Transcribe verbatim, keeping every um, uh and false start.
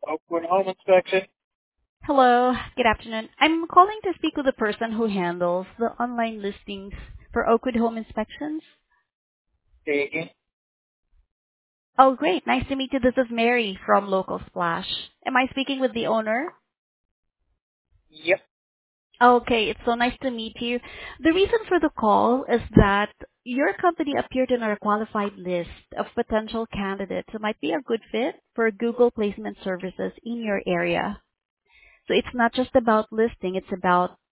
Oakwood Home Inspection. Hello, good afternoon. I'm calling to speak with the person who handles the online listings for Oakwood Home Inspections. Say again. Oh, great. Nice to meet you. This is Mary from Local Splash. Am I speaking with the owner? Yep. Okay, it's so nice to meet you. The reason for the call is that your company appeared in our qualified list of potential candidates who might be a good fit for Google placement services in your area. So it's not just about listing, it's about